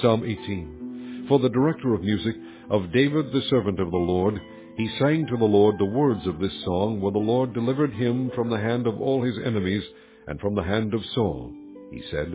Psalm 18. For the director of music, of David the servant of the Lord, he sang to the Lord the words of this song, when the Lord delivered him from the hand of all his enemies, and from the hand of Saul. He said,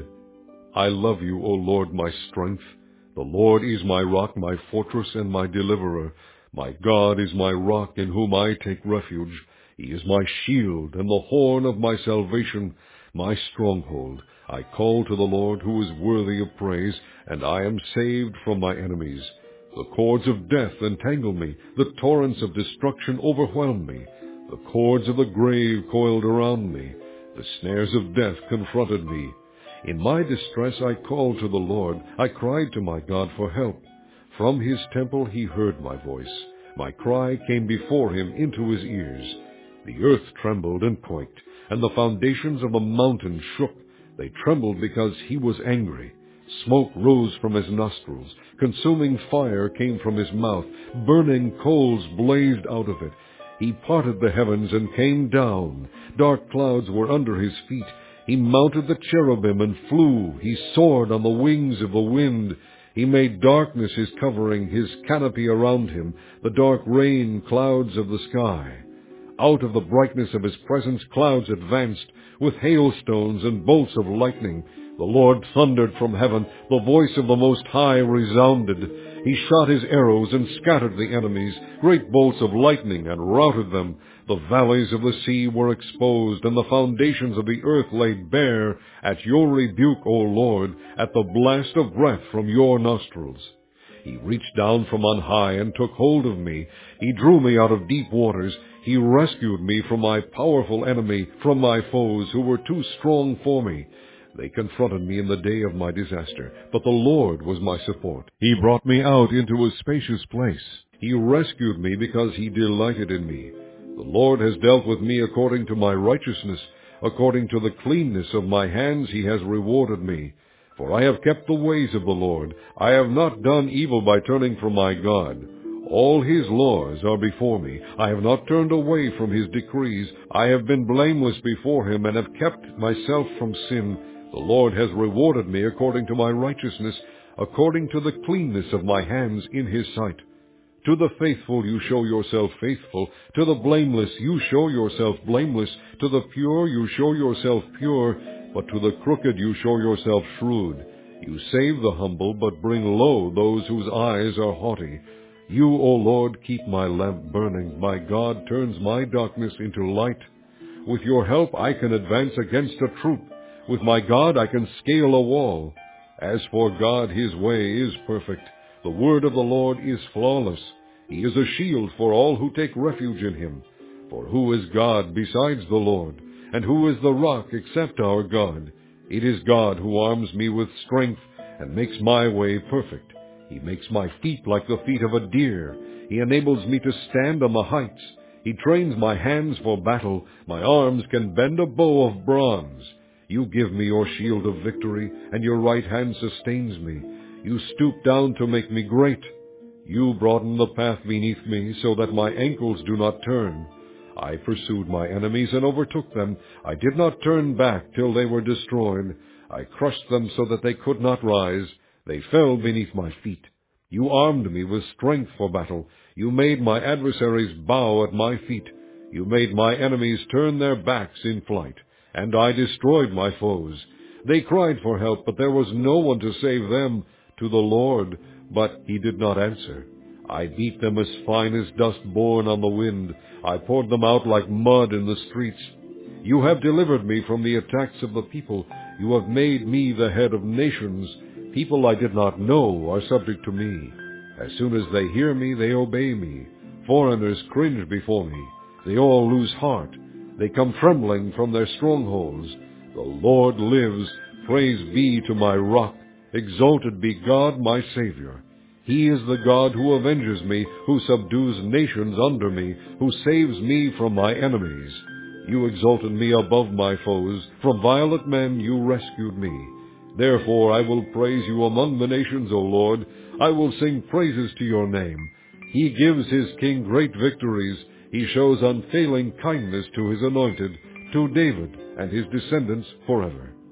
I love you, O Lord, my strength. The Lord is my rock, my fortress, and my deliverer. My God is my rock, in whom I take refuge. He is my shield, and the horn of my salvation, my stronghold. I call to the Lord, who is worthy of praise, and I am saved from my enemies. The cords of death entangle me, the torrents of destruction overwhelm me. The cords of the grave coiled around me, the snares of death confronted me. In my distress I called to the Lord, I cried to my God for help. From his temple he heard my voice. My cry came before him into his ears. The earth trembled and quaked, and the foundations of the mountains shook. They trembled because he was angry. Smoke rose from his nostrils. Consuming fire came from his mouth. Burning coals blazed out of it. He parted the heavens and came down. Dark clouds were under his feet. He mounted the cherubim and flew. He soared on the wings of the wind. He made darkness his covering, his canopy around him, the dark rain clouds of the sky. Out of the brightness of his presence clouds advanced, with hailstones and bolts of lightning. The Lord thundered from heaven. The voice of the Most High resounded. He shot his arrows and scattered the enemies, great bolts of lightning, and routed them. The valleys of the sea were exposed, and the foundations of the earth laid bare at your rebuke, O Lord, at the blast of breath from your nostrils. He reached down from on high and took hold of me. He drew me out of deep waters. He rescued me from my powerful enemy, from my foes who were too strong for me. They confronted me in the day of my disaster, but the Lord was my support. He brought me out into a spacious place. He rescued me because he delighted in me. The Lord has dealt with me according to my righteousness. According to the cleanness of my hands he has rewarded me. For I have kept the ways of the Lord. I have not done evil by turning from my God. All his laws are before me. I have not turned away from his decrees. I have been blameless before him and have kept myself from sin. The Lord has rewarded me according to my righteousness, according to the cleanness of my hands in his sight. To the faithful you show yourself faithful. To the blameless you show yourself blameless. To the pure you show yourself pure. But to the crooked you show yourself shrewd. You save the humble, but bring low those whose eyes are haughty. You, O Lord, keep my lamp burning. My God turns my darkness into light. With your help I can advance against a troop. With my God I can scale a wall. As for God, his way is perfect. The word of the Lord is flawless. He is a shield for all who take refuge in him. For who is God besides the Lord? And who is the rock except our God? It is God who arms me with strength and makes my way perfect. He makes my feet like the feet of a deer. He enables me to stand on the heights. He trains my hands for battle. My arms can bend a bow of bronze. You give me your shield of victory, and your right hand sustains me. You stoop down to make me great. You broaden the path beneath me so that my ankles do not turn. I pursued my enemies and overtook them. I did not turn back till they were destroyed. I crushed them so that they could not rise. They fell beneath my feet. You armed me with strength for battle. You made my adversaries bow at my feet. You made my enemies turn their backs in flight, and I destroyed my foes. They cried for help, but there was no one to save them. To the Lord, but he did not answer. I beat them as fine as dust borne on the wind. I poured them out like mud in the streets. You have delivered me from the attacks of the people. You have made me the head of nations. People I did not know are subject to me. As soon as they hear me, they obey me. Foreigners cringe before me. They all lose heart. They come trembling from their strongholds. The Lord lives. Praise be to my rock. Exalted be God, my Savior. He is the God who avenges me, who subdues nations under me, who saves me from my enemies. You exalted me above my foes. From violent men you rescued me. Therefore I will praise you among the nations, O Lord. I will sing praises to your name. He gives his king great victories. He shows unfailing kindness to his anointed, to David and his descendants forever.